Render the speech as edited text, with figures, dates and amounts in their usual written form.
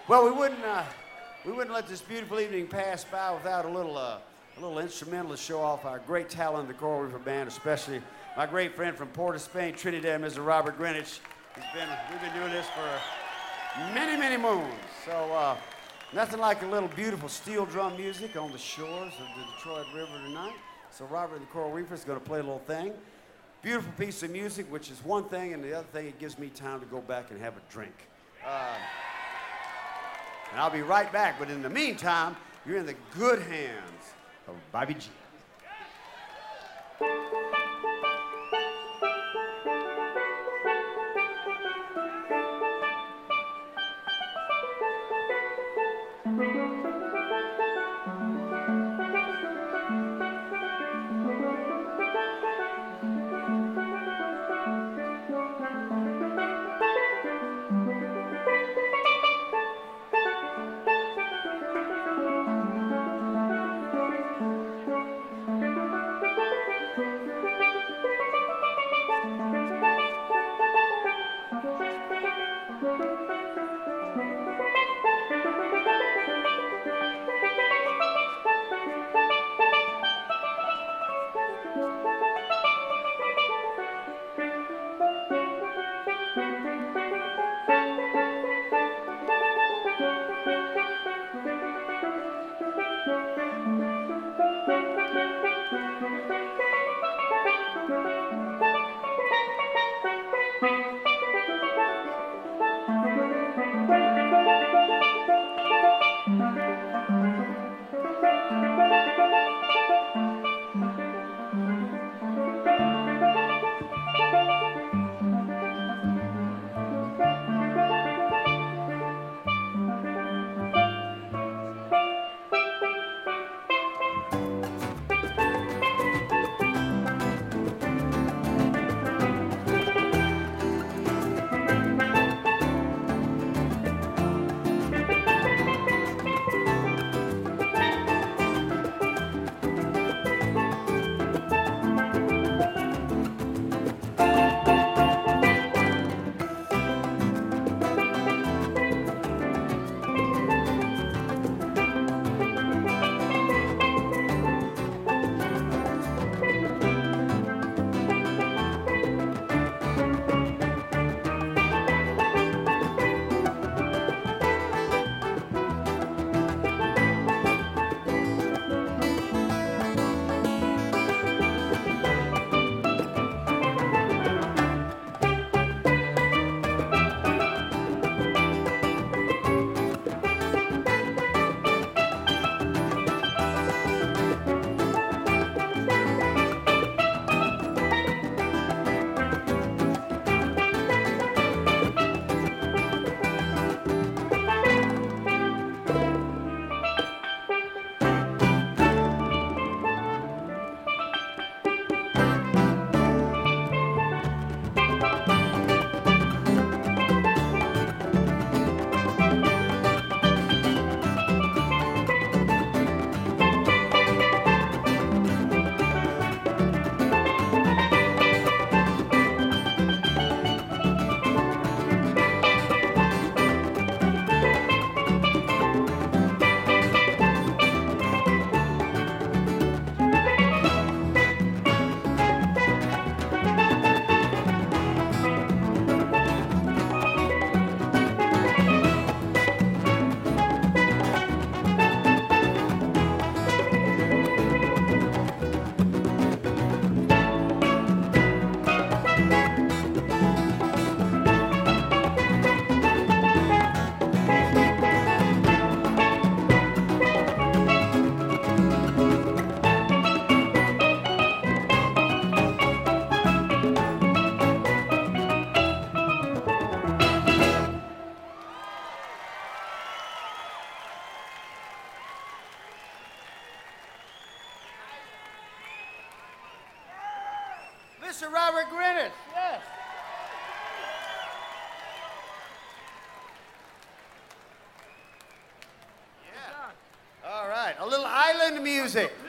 Well, we wouldn't let this beautiful evening pass by without a little instrumental to show off our great talent in the Coral Reefer Band, especially my great friend from Port of Spain, Trinidad, Mr. Robert Greenwich. We've been doing this for many, many moons. So nothing like a little beautiful steel drum music on the shores of the Detroit River tonight. So Robert and the Coral Reefer is going to play a little thing. Beautiful piece of music, which is one thing, and the other thing, it gives me time to go back and have a drink. And I'll be right back, but in the meantime, you're in the good hands of Bobby G. Mr. Robert Greenwich, yes. Yeah. All right, a little island music.